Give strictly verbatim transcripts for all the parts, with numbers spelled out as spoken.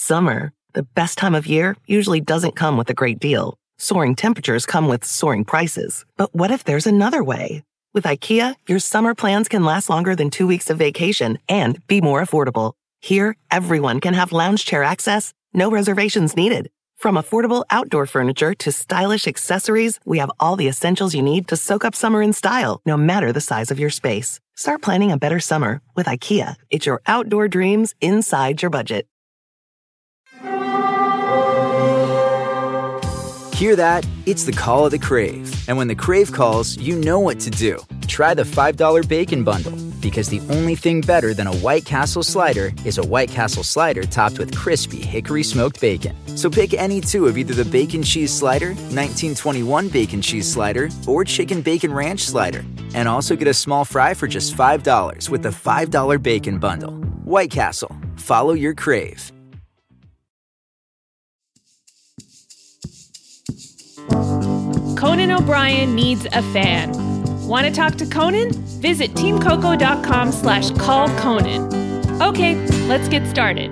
Summer, the best time of year, usually doesn't come with a great deal. Soaring temperatures come with soaring prices. But what if there's another way? With IKEA, your summer plans can last longer than two weeks of vacation and be more affordable. Here, everyone can have lounge chair access, no reservations needed. From affordable outdoor furniture to stylish accessories, we have all the essentials you need to soak up summer in style, no matter the size of your space. Start planning a better summer with IKEA. It's your outdoor dreams inside your budget. Hear that? It's the call of the Crave. And when the Crave calls, you know what to do. Try the five dollar Bacon Bundle, because the only thing better than a White Castle slider is a White Castle slider topped with crispy hickory smoked bacon. So pick any two of either the Bacon Cheese Slider, nineteen twenty-one Bacon Cheese Slider, or Chicken Bacon Ranch Slider. And also get a small fry for just five dollars with the five dollar Bacon Bundle. White Castle. Follow your Crave. Conan O'Brien needs a fan. Want to talk to Conan? Visit teamcoco.com slash call Conan. Okay, let's get started.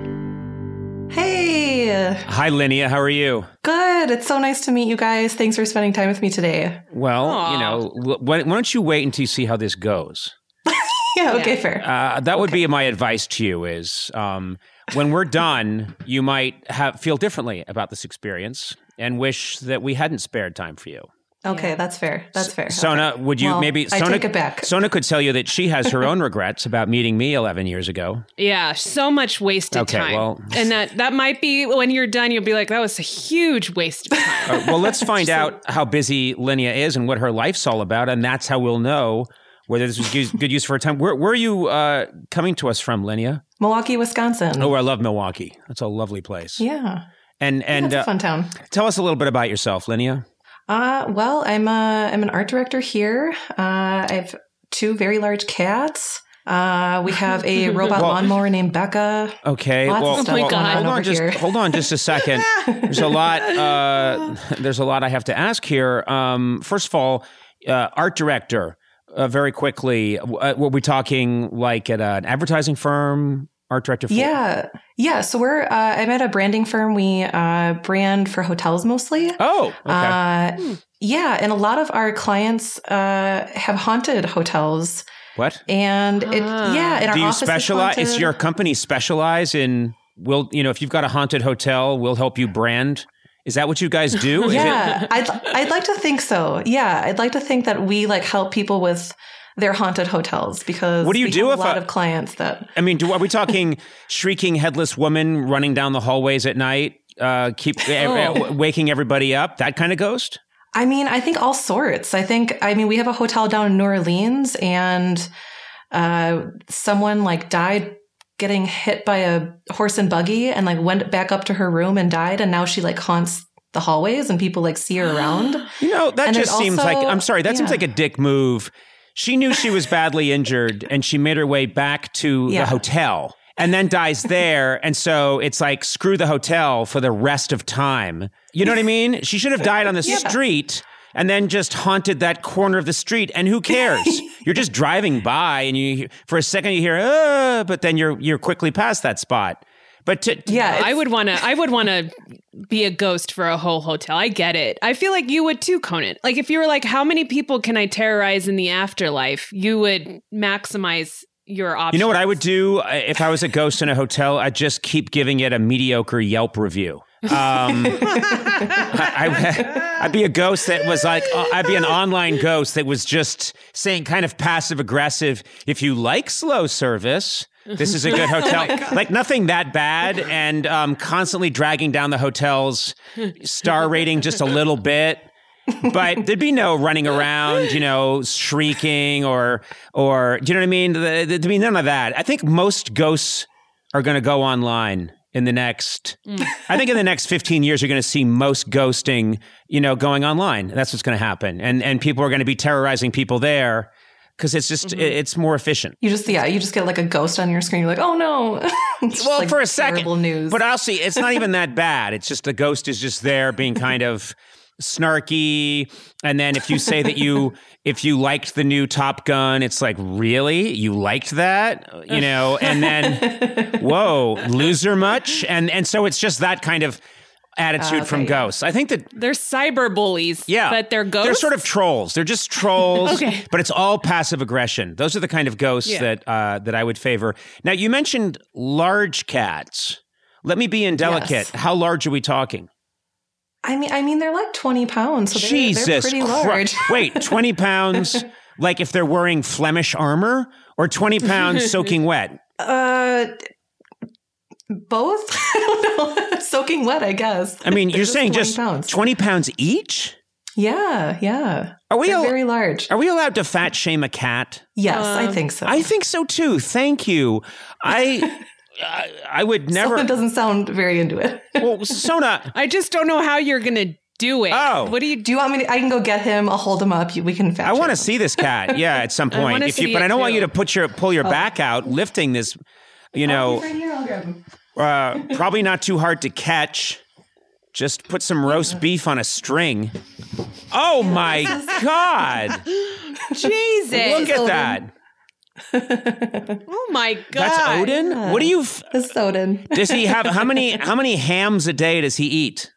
Hey. Hi, Linnea. How are you? Good. It's so nice to meet you guys. Thanks for spending time with me today. Well, Aww. you know, why, why don't you wait until you see how this goes? yeah, okay, fair. Uh, that would okay. be my advice to you is um, when we're done, you might have feel differently about this experience and wish that we hadn't spared time for you. Okay, yeah. that's fair. That's fair. Sona, okay. would you well, maybe... I Sona, take it back. Sona could tell you that she has her own regrets about meeting me eleven years ago. Yeah, so much wasted okay, time. Well, and that, that might be, when you're done, you'll be like, that was a huge waste of time. uh, well, let's find out how busy Linnea is and what her life's all about, and that's how we'll know whether this was use, good use for her time. Where, where are you uh, coming to us from, Linnea? Milwaukee, Wisconsin. Oh, I love Milwaukee. That's a lovely place. Yeah. And, and yeah, it's a uh, fun town. Tell us a little bit about yourself, Linnea. Uh, well, I'm a, I'm an art director here. Uh, I have two very large cats. Uh, we have a robot well, lawnmower named Becca. Okay. Lots well, of stuff oh my going God. on hold on over just here. hold on just a second. There's a lot. Uh, there's a lot I have to ask here. Um, first of all, uh, art director. Uh, very quickly, uh, were we talking like at an advertising firm? Art director for? Yeah. Yeah. So we're, uh, I'm at a branding firm. We uh, brand for hotels mostly. Oh, okay. Uh, Hmm. Yeah. And a lot of our clients uh, have haunted hotels. What? And it, Ah. yeah. And our Do you office is specialize? Is haunted. your company specialize in, will, you know, if you've got a haunted hotel, we'll help you brand? Is that what you guys do? Is Yeah. it- I'd, I'd like to think so. Yeah. I'd like to think that we like help people with their haunted hotels because What do you we do have if a lot a- of clients that I mean, do, are we talking shrieking headless woman running down the hallways at night, uh, keep Oh. uh, waking everybody up? That kind of ghost? I mean, I think all sorts. I think, I mean, we have a hotel down in New Orleans and uh, someone like died getting hit by a horse and buggy and like went back up to her room and died. And now she like haunts the hallways and people like see her around. You know, that And just it seems also- like, I'm sorry, that seems yeah. like a dick move. She knew she was badly injured and she made her way back to Yeah. the hotel and then dies there. And so it's like, screw the hotel for the rest of time. You know what I mean? She should have died on the Yeah. street and then just haunted that corner of the street. And who cares? You're just driving by and you, for a second you hear, uh, but then you're, you're quickly past that spot. But to, to- Yeah. I would want to, I would want to be a ghost for a whole hotel. I get it. I feel like you would too, Conan. Like if you were like, how many people can I terrorize in the afterlife? You would maximize your options. you know what I would do uh, if I was a ghost in a hotel? I'd just keep giving it a mediocre Yelp review. Um, I, I, I'd be a ghost that was like, uh, I'd be an online ghost that was just saying kind of passive aggressive, if you like slow service, this is a good hotel. Like nothing that bad and um, constantly dragging down the hotel's star rating just a little bit. But there'd be no running around, you know, shrieking or, or do you know what I mean? There'd be none of that. I think most ghosts are going to go online in the next, mm. I think in the next fifteen years, you're going to see most ghosting, you know, going online. That's what's going to happen. And and people are going to be terrorizing people there because it's just, mm-hmm. it, it's more efficient. You just, yeah, you just get like a ghost on your screen. You're like, oh no. It's well, like for a second. news. But I'll see, it's not even that bad. It's just the ghost is just there being kind of snarky. And then if you say that you if you liked the new Top Gun, it's like, really? You liked that? You know, and then whoa, loser much? And and so it's just that kind of attitude uh, okay, from ghosts. I think that they're cyber bullies. Yeah, but they're ghosts. They're sort of trolls. They're just trolls. Okay. But it's all passive aggression. Those are the kind of ghosts yeah. that uh, that I would favor. Now, you mentioned large cats. Let me be indelicate. Yes. How large are we talking? I mean, I mean, they're like twenty pounds. So they're, Jesus they're pretty large. Wait, twenty pounds? Like if they're wearing Flemish armor, or twenty pounds soaking wet? Uh. Both? I don't know. Soaking wet, I guess. I mean, you're saying just pounds. twenty pounds each? Yeah, yeah. Are we They're al- very large? Are we allowed to fat shame a cat? Yes, uh, I think so. I think so too. Thank you. I I, I would never. Sona doesn't sound very into it. Well, Sona, I just don't know how you're gonna do it. Oh, what do you do? You want me? To, I can go get him. I'll hold him up. We can fat. I want to see this cat. Yeah, at some point. If you, but I don't too. want you to put your pull your oh. back out lifting this. You know. Oh, he's right here. I'll grab him. Uh, probably not too hard to catch. Just put some roast beef on a string. Oh my God. Jesus. Look at that. Oh my God. That's Odin? Yeah. What do you... F- That's Odin. Does he have... How many How many hams a day does he eat?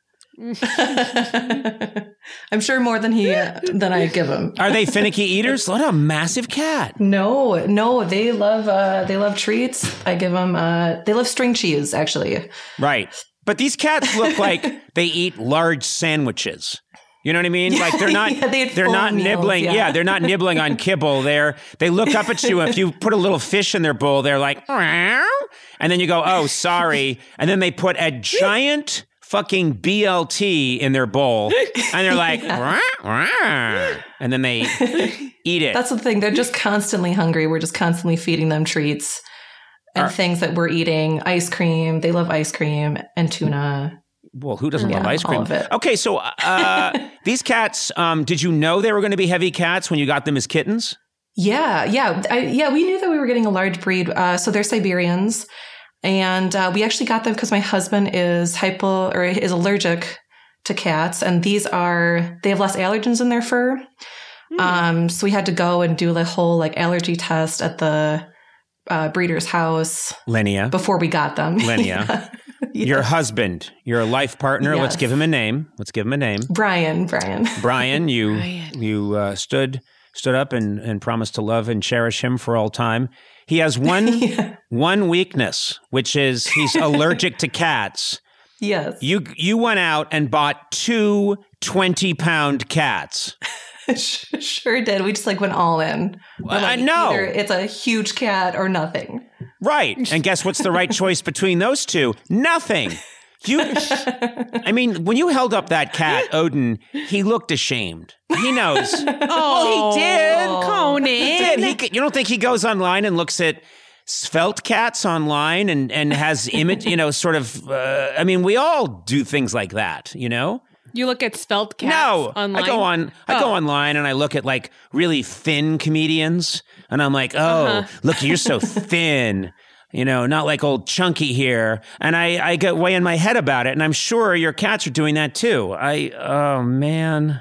I'm sure more than he uh, than I give him. Are they finicky eaters? What a massive cat! No, no, they love uh, they love treats. I give them. Uh, they love string cheese, actually. Right, but these cats look like they eat large sandwiches. You know what I mean? Like they're not yeah, they they're not meals, nibbling. Yeah. yeah, they're not nibbling on kibble. They're they look up at you. If you put a little fish in their bowl, they're like, and then you go, oh, sorry, and then they put a giant fucking B L T in their bowl, and they're like, rah, rah, and then they eat it. That's the thing. They're just constantly hungry. We're just constantly feeding them treats and Are, things that we're eating. Ice cream. They love ice cream and tuna. Well, who doesn't yeah, love ice cream? All of it. Okay, so uh, these cats, um, did you know they were going to be heavy cats when you got them as kittens? Yeah, yeah. I, yeah, we knew that we were getting a large breed. Uh, so they're Siberians. And uh, we actually got them because my husband is hypo or is allergic to cats, and these are they have less allergens in their fur. Mm. Um, so we had to go and do the whole like allergy test at the uh, breeder's house, Linnea, before we got them. Linnea, yeah. Yes. Your husband, your life partner. Yes. Let's give him a name. Let's give him a name. Brian. Brian. Brian. You Brian. you uh, stood stood up and, and promised to love and cherish him for all time. He has one yeah. one weakness, which is he's allergic to cats. Yes. You you went out and bought two twenty-pound cats. Sure did. We just like went all in. Like, I know. Either it's a huge cat or nothing. Right. And guess what's the right choice between those two? Nothing. You, I mean, when you held up that cat, Odin, he looked ashamed. He knows. Oh, well, he did. Conan. He did. He, you don't think he goes online and looks at svelte cats online and, and has image, you know, sort of, uh, I mean, we all do things like that, you know? You look at svelte cats no, online? I go on, I oh. go online and I look at like really thin comedians and I'm like, oh, uh-huh. look, you're so thin. You know, not like old Chunky here. And I, I get way in my head about it. And I'm sure your cats are doing that too. I, oh man.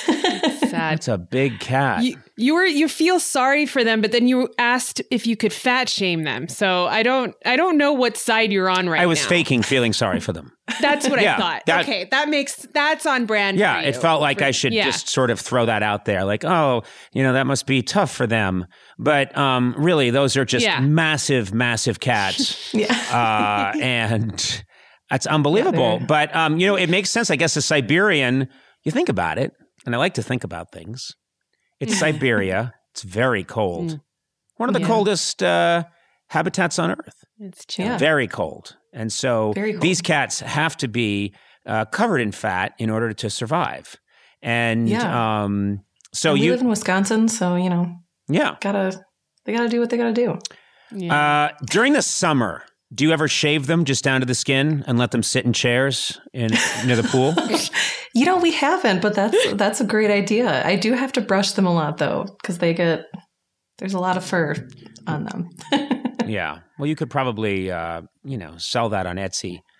Sad. It's a big cat. You, you were, you feel sorry for them, but then you asked if you could fat shame them. So I don't, I don't know what side you're on right now. I was now. faking feeling sorry for them. That's what yeah, I thought. That, okay. That makes, that's on brand. Yeah. For you. It felt like for, I should yeah. just sort of throw that out there. Like, oh, you know, that must be tough for them. But um, really, those are just yeah. massive, massive cats. yeah. Uh, and that's unbelievable. Yeah, but, um, you know, it makes sense. I guess a Siberian, you think about it. And I like to think about things. It's Siberia. It's very cold. Mm. One of the yeah. coldest uh, habitats on Earth. It's chill. Yeah. Very cold. And so these cats have to be uh, covered in fat in order to survive. And yeah. um, so and we you live in Wisconsin, so, you know, yeah, gotta they got to do what they got to do. Yeah. Uh, during the summer, do you ever shave them just down to the skin and let them sit in chairs in near the pool? You know, we haven't, but that's that's a great idea. I do have to brush them a lot, though, because they get, there's a lot of fur on them. Yeah. Well, you could probably, uh, you know, sell that on Etsy.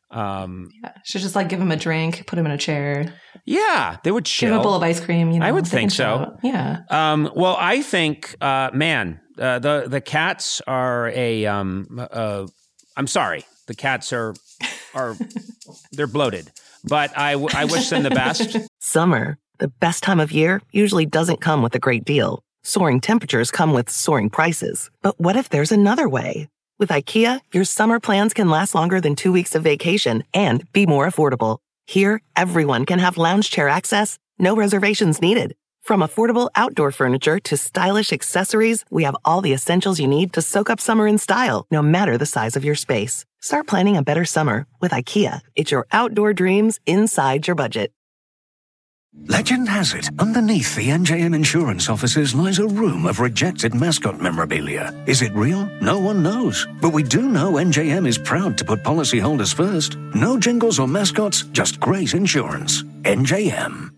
Um, yeah. Should just like give him a drink, put him in a chair. Yeah, they would chill. Give him a bowl of ice cream. You know, I would they think can so. chill. Yeah. Um, well, I think, uh, man, uh, the the cats are a. Um, uh, I'm sorry, the cats are are they're bloated, but I, w- I wish them the best. Summer, the best time of year, usually doesn't come with a great deal. Soaring temperatures come with soaring prices. But what if there's another way? With IKEA, your summer plans can last longer than two weeks of vacation and be more affordable. Here, everyone can have lounge chair access, no reservations needed. From affordable outdoor furniture to stylish accessories, we have all the essentials you need to soak up summer in style, no matter the size of your space. Start planning a better summer with IKEA. It's your outdoor dreams inside your budget. Legend has it, underneath the N J M insurance offices lies a room of rejected mascot memorabilia. Is it real? No one knows. But we do know N J M is proud to put policyholders first. No jingles or mascots, just great insurance. N J M.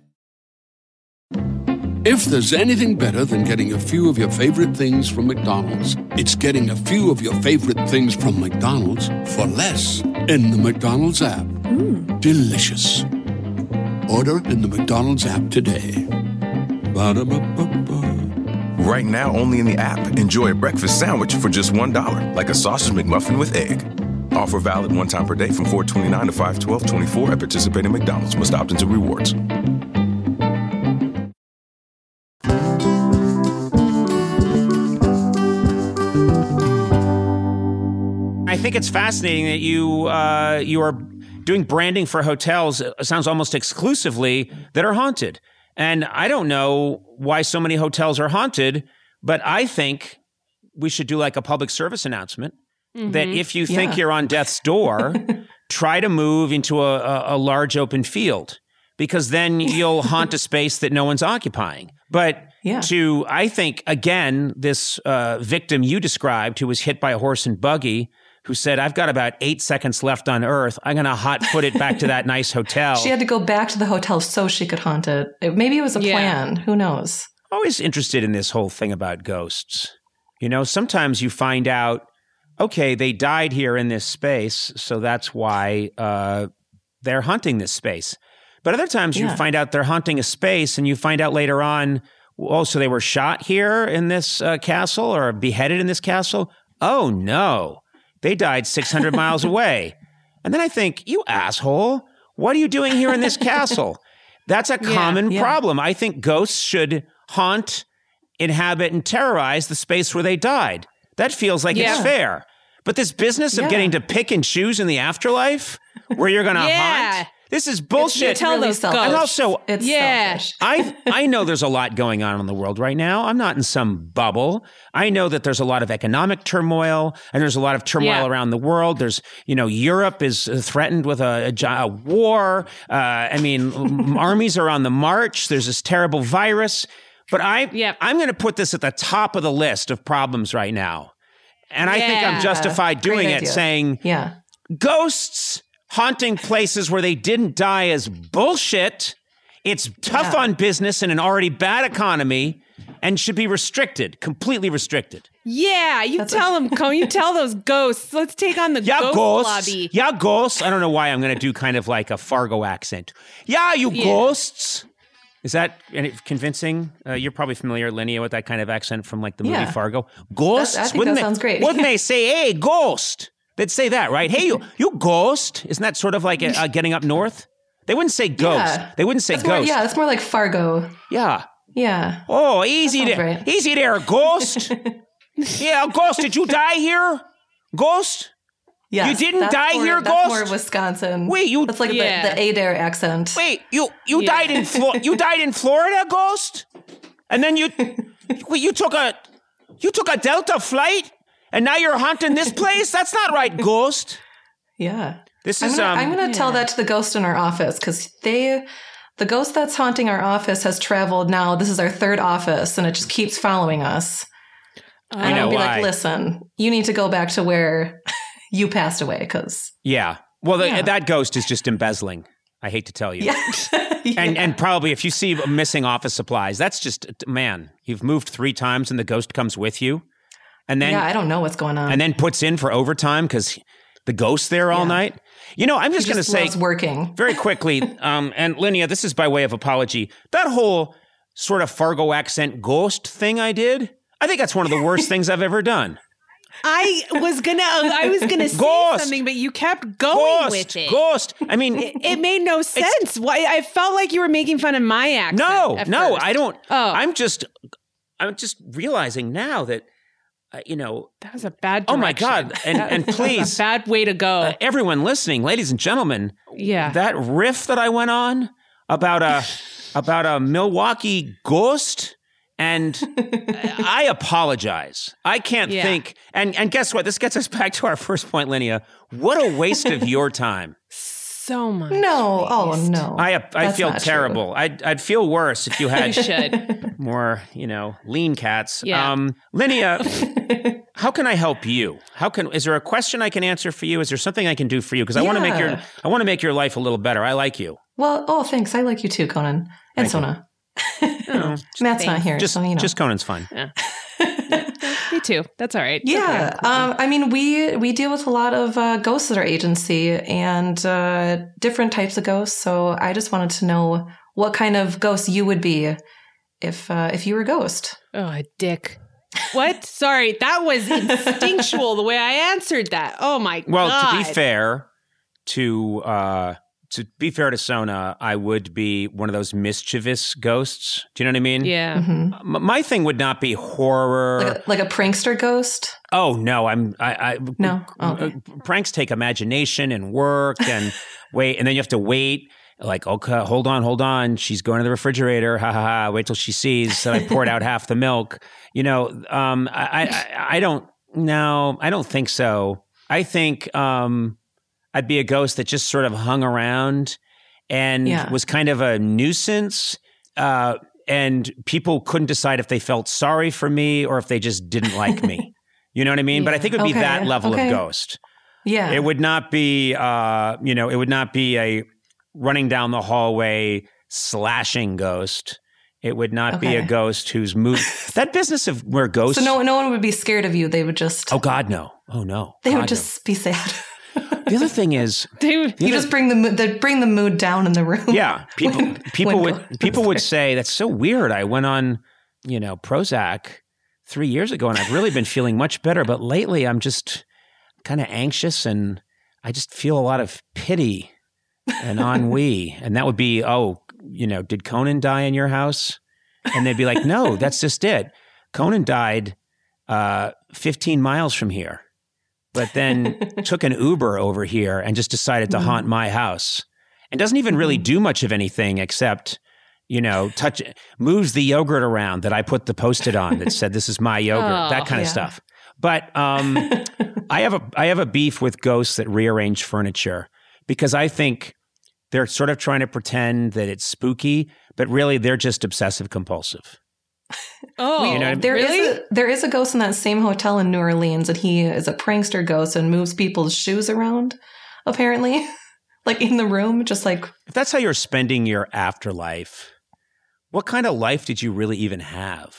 If there's anything better than getting a few of your favorite things from McDonald's, it's getting a few of your favorite things from McDonald's for less in the McDonald's app. Mm. Delicious. Order in the McDonald's app today. Ba-da-ba-ba-ba. Right now, only in the app. Enjoy a breakfast sandwich for just one dollar, like a sausage McMuffin with egg. Offer valid one time per day from four twenty-nine to five twelve twenty-four at participating McDonald's. Must opt into rewards. I think it's fascinating that you uh, you are doing branding for hotels. It sounds almost exclusively that are haunted. And I don't know why so many hotels are haunted, but I think we should do like a public service announcement mm-hmm. that if you think yeah. you're on death's door, try to move into a, a, a large open field, because then you'll haunt a space that no one's occupying. But yeah. to, I think, again, this uh, victim you described who was hit by a horse and buggy, who said, I've got about eight seconds left on Earth. I'm going to hot foot it back to that nice hotel. She had to go back to the hotel so she could haunt it. it maybe it was a yeah. plan. Who knows? Always interested in this whole thing about ghosts. You know, sometimes you find out, okay, they died here in this space, so that's why uh, they're hunting this space. But other times yeah. you find out they're hunting a space, and you find out later on, oh, so they were shot here in this uh, castle or beheaded in this castle? Oh, no. They died six hundred miles away. And then I think, you asshole, what are you doing here in this castle? That's a yeah, common yeah. problem. I think ghosts should haunt, inhabit, and terrorize the space where they died. That feels like yeah. it's fair. But this business of yeah. getting to pick and choose in the afterlife, where you're going to yeah. haunt, this is bullshit. It's tell really those ghosts. And also, it's yeah. selfish. I I know there's a lot going on in the world right now. I'm not in some bubble. I know that there's a lot of economic turmoil, and there's a lot of turmoil yeah. around the world. There's, you know, Europe is threatened with a, a, a war. Uh, I mean, armies are on the march. There's this terrible virus. But I, yeah. I'm going to put this at the top of the list of problems right now. And I yeah. think I'm justified doing Great it, idea. saying, yeah. ghosts haunting places where they didn't die is bullshit. It's tough yeah. on business in an already bad economy and should be restricted, completely restricted. Yeah, you That's tell a- them, Cone, you tell those ghosts. Let's take on the Yeah, ghost ghosts. lobby. Yeah, ghosts. I don't know why I'm going to do kind of like a Fargo accent. Yeah, you Yeah. ghosts. Is that any- convincing? Uh, you're probably familiar, Linnea, with that kind of accent from like the movie Yeah. Fargo. Ghosts? That- I think wouldn't that they, sounds great. Wouldn't they say, hey, ghost? They'd say that, right? Hey, you, you ghost. Isn't that sort of like uh, getting up north? They wouldn't say ghost. Yeah. They wouldn't say That's ghost. more, yeah, that's more like Fargo. Yeah. Yeah. Oh, easy That there. sounds right. Easy there, ghost. Yeah, ghost, did you die here? Ghost? Yes, You didn't that's die more, here, that's Ghost? more Wisconsin. Wait, you- That's like Yeah. the, the Adair accent. Wait, you you Yeah. died in Flo- you died in Florida, Ghost? And then you wait, you took a you took a Delta flight and now you're haunting this place? That's not right, Ghost. Yeah. This I'm is gonna, um I'm gonna Yeah. tell that to the ghost in our office, because they, the ghost that's haunting our office has traveled now. This is our third office, and it just keeps following us. And I know I'll be why. like, listen, you need to go back to where you passed away, because yeah. Well, the, Yeah. that ghost is just embezzling. I hate to tell you. yeah. And Yeah. and probably if you see missing office supplies, that's just man, you've moved three times and the ghost comes with you. And then yeah, I don't know what's going on. and then puts in for overtime because the ghost's there all Yeah. night. You know, I'm just He going to say loves working very quickly, um, and Linnea, this is by way of apology. That whole sort of Fargo accent ghost thing I did, I think that's one of the worst things I've ever done. I was gonna, I was gonna say Ghost. something, but you kept going Ghost, with it. ghost. I mean, It, it made no sense. Why? I felt like you were making fun of my accent. no, at no, first. I don't. Oh, I'm just, I'm just realizing now that, uh, you know, that was a bad. oh my direction. God, and and That was please, a bad way to go. uh, everyone listening, ladies and gentlemen, yeah, that riff that I went on about a about a Milwaukee ghost. And I apologize. I can't Yeah. think. And and guess what? This gets us back to our first point, Linnea. What a waste of your time. so much. no oh waste. no I I That's feel not terrible. I'd I'd feel worse if you You had should. more, you know, lean cats. Yeah. Um, Linnea, how can I help you? How can is there a question I can answer for you? Is there something I can do for you? Because I want to make your Yeah. I want to make your life a little better. I like you. well oh thanks I like you too, Conan and Thank you. Sona. No, Matt's not here just so you know just Conan's fine. Me too. That's all right. It's Yeah, okay. um, I mean, we we deal with a lot of uh, ghosts at our agency and uh, different types of ghosts. So I just wanted to know what kind of ghost you would be if uh, if you were a ghost. Oh, a dick. What? Sorry, that was instinctual the way I answered that. Oh my Well, god. to be fair, to uh, to be fair to Sona, I would be one of those mischievous ghosts. Do you know what I mean? Yeah. Mhm. M- my thing would not be horror. Like a, like a prankster ghost. oh no, I'm I, I No? Oh. uh, pranks take imagination and work and wait, and then you have to wait. Like, okay, hold on, hold on. She's going to the refrigerator. Ha ha ha. Wait till she sees that I poured out half the milk. You know, um, I, I, I don't, no, I don't think so. I think um, I'd be a ghost that just sort of hung around and Yeah. was kind of a nuisance. Uh, and people couldn't decide if they felt sorry for me or if they just didn't like me. You know what I mean? But I think it would be Okay, that level okay. of ghost. Yeah. It would not be, uh, you know, it would not be a running down the hallway slashing ghost. It would not be a Okay. ghost who's moved. That business of where ghosts. so no no one would be scared of you. They would just Oh God, no. Oh no. they God, would just be sad. no. The other thing is, Dude. the You other- just bring the mood. They bring the mood down in the room. yeah, people When- people when would ghosts people would are- say that's so weird. I went on, you know, Prozac three years ago, and I've really been feeling much better. But lately, I'm just kind of anxious, and I just feel a lot of pity and ennui. And that would be, oh, you know, did Conan die in your house? And they'd be like, no, that's just it. Conan died uh, fifteen miles from here, but then took an Uber over here and just decided to Mm. haunt my house and doesn't even really Mm-hmm. do much of anything except, you know, touch, moves the yogurt around that I put the Post-it on that said, this is my yogurt, Oh, that kind of yeah. stuff. But um, I have a I have a beef with ghosts that rearrange furniture because I think they're sort of trying to pretend that it's spooky, but really they're just obsessive compulsive. Oh, You know what I mean? There is really? a, there is a ghost in that same hotel in New Orleans, and he is a prankster ghost and moves people's shoes around, apparently, like in the room, just like If that's how you're spending your afterlife, what kind of life did you really even have?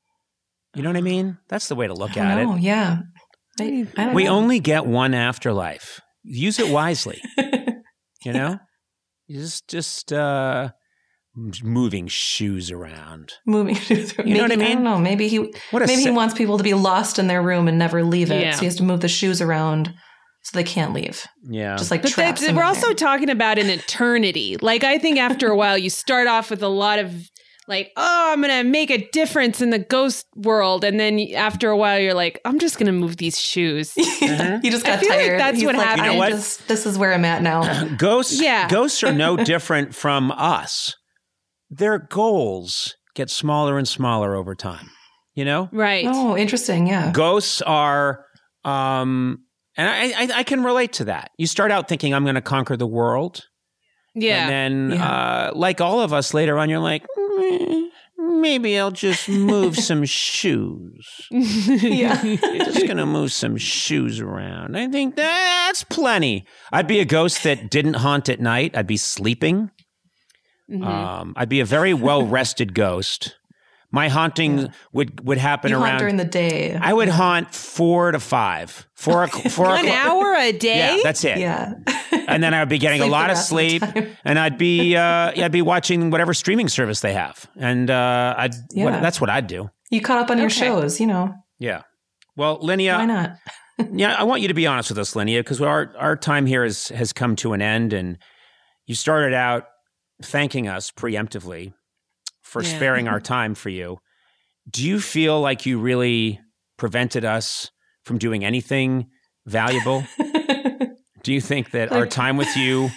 You know what I mean? That's the way to look I at don't know, it. yeah. I, I don't We know. only get one afterlife. Use it wisely. You know? You just just uh moving shoes around. moving shoes. You know what I Maybe- mean? I don't know. Maybe he What a maybe si- he wants people to be lost in their room and never leave it. Yeah. So he has to move the shoes around so they can't leave. Yeah. Just like But traps that's, them we're in also there. talking about an eternity. Like, I think after a while, you start off with a lot of, like, oh, I'm going to make a difference in the ghost world. And then after a while, you're like, I'm just going to move these shoes. He just I got feel like tired. that's He's what like, happened. You know I'm what? Just, this is where I'm at now. Ghosts, Yeah. ghosts are no different from us. Their goals get smaller and smaller over time. You know? Right. Oh, interesting. Yeah. Ghosts are, um, and I, I, I can relate to that. You start out thinking, I'm going to conquer the world. Yeah. And then, Yeah. uh, like all of us later on, you're like, "Mm, maybe I'll just move some shoes. Yeah. Just going to move some shoes around. I think that's plenty. I'd be a ghost that didn't haunt at night. I'd be sleeping. Mhm. Um, I'd be a very well rested ghost, My haunting yeah. would, would happen you around haunt during the day. I would haunt four to five, four, four an hour a day. Yeah, that's it. Yeah, and then I would be getting a lot of sleep, of and I'd be uh, yeah, I'd be watching whatever streaming service they have, and uh, I'd yeah. what, that's what I'd do. You caught up on okay. your shows, you know. Yeah. Well, Linnea, why not? yeah, I want you to be honest with us, Linnea, because our our time here has has come to an end, and you started out thanking us preemptively for yeah. sparing our time for you. Do you feel like you really prevented us from doing anything valuable? Do you think that like, our time with you,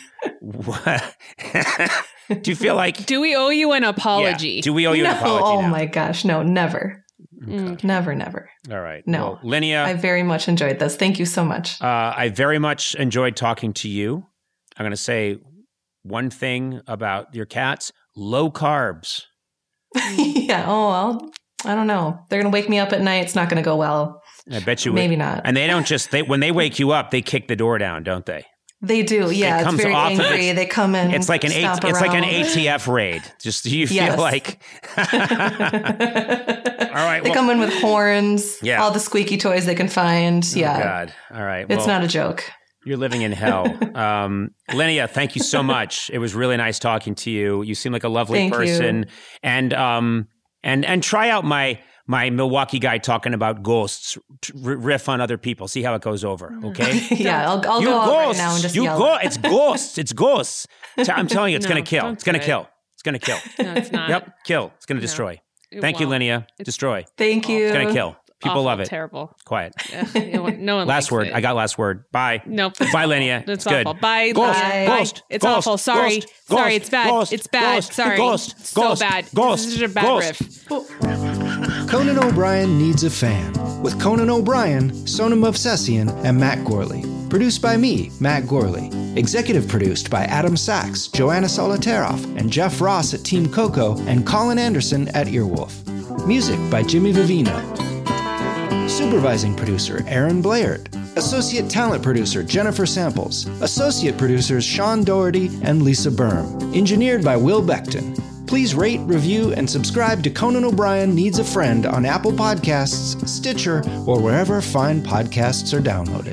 do you feel like... Do we owe you an apology? Yeah. Do we owe you no, an apology Oh now? my gosh, no, never. Okay. Never, never. All right. No. Well, Linnea... I very much enjoyed this. Thank you so much. Uh, I very much enjoyed talking to you. I'm going to say one thing about your cats, low carbs. yeah. Oh, well, I don't know. They're going to wake me up at night. It's not going to go well. I bet you would. Maybe not. And they don't just, they when they wake you up, they kick the door down, don't they? They do. Yeah. It it's very angry. Of its, they come in. It's like an A, it's like an A T F raid. Just you feel yes. like. All right. They well, come in with horns, yeah. all the squeaky toys they can find. Oh, yeah. God. All right. It's well, not a joke. You're living in hell. Um, Linnea, thank you so much. It was really nice talking to you. You seem like a lovely thank person. You. And um and and try out my my Milwaukee guy talking about ghosts. Riff on other people. See how it goes over. Okay. yeah, I'll, I'll you go ghosts, out right now and just you yell. Go, it's ghosts. It's ghosts. I'm telling you, it's no, gonna kill. It's gonna it. kill. It's gonna kill. No, it's not. Yep, kill. It's gonna no, destroy. It Thank won't. you, Linnea. It's Destroy. Thank you. It's gonna kill. People Awful, love it. Terrible. Quiet. no one, no one last likes word. it. I got last word. Bye. Nope. Bye, Linnea. It's it's good. awful. Bye. Ghost. Bye. Ghost. It's ghost, awful. Sorry. Ghost, Sorry. Ghost, It's bad. Ghost, it's bad. Ghost, Sorry. Ghost. So Ghost, bad. Ghost, This is a bad Ghost. riff. Conan O'Brien Needs a Fan with Conan O'Brien, Sonam Movsesian, and Matt Gorley. Produced by me, Matt Gorley. Executive produced by Adam Sachs, Joanna Solitaroff, and Jeff Ross at Team Coco, and Colin Anderson at Earwolf. Music by Jimmy Vivino. Supervising producer Aaron Blaird. Associate talent producer Jennifer Samples. Associate producers Sean Doherty and Lisa Berm. Engineered by Will Beckton. Please rate, review, and subscribe to Conan O'Brien Needs a Friend on Apple Podcasts, Stitcher, or wherever fine podcasts are downloaded.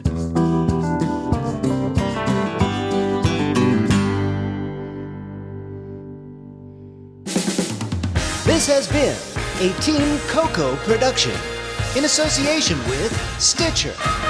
This has been a Team Coco production in association with Stitcher.